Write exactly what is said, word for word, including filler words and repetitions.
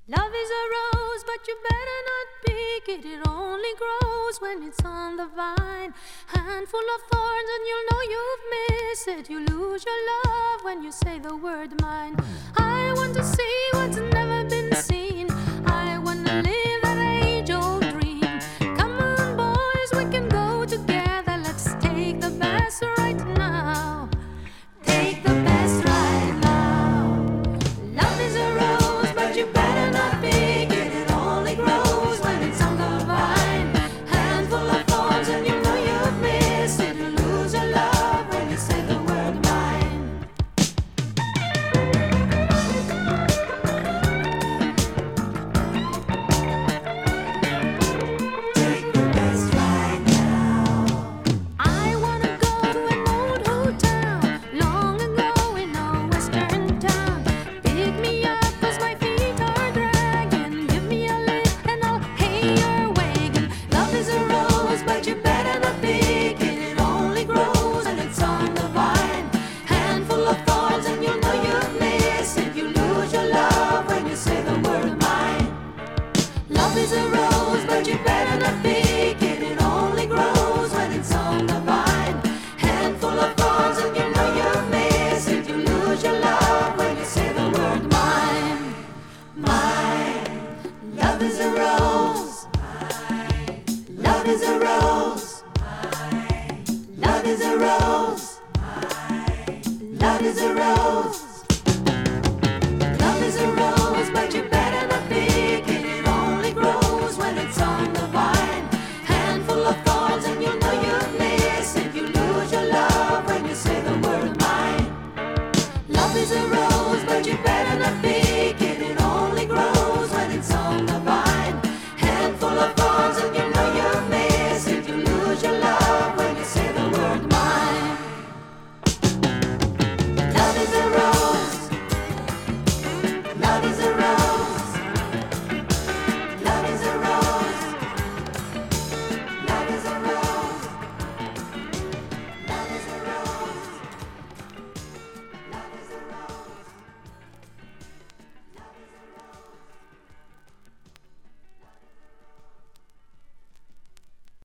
Love is a rose, but you better not pick it. It only grows when it's on the vine. Handful of thorns and you'll know you've missed it. You lose your love when you say the word mine. I want to see what's never been seen. I want to live that age-old dream. Come on, boys, we can go together. Let's take the best right now. Take the best right now. Love is a rose, but you better not pick it. It only grows when it's on the vine. Handful of thorns and you know you've missed it. You lose your love when you say the word mine. Take the best right now. I wanna go to an old hotel long ago in a western town. Pick me up 'cause my feet are dragging. Give me a lift and I'll hay your wagon. Love is a rose, but you better not pick it. It only grows and it's on the vine. Handful of thorns and you know you've missed it. You lose your love when you say the word mine. Love is a rose, but you better not pick it. It only grows when it's on the vine. Handful of thorns and you know you've missed it. You lose your love when you say the word mine. Mine. Love is a rose. Love is a rose. Love is a rose. Love is a rose.